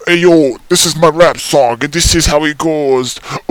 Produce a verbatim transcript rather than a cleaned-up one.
Hey yo, this is my rap song, and this is how it goes.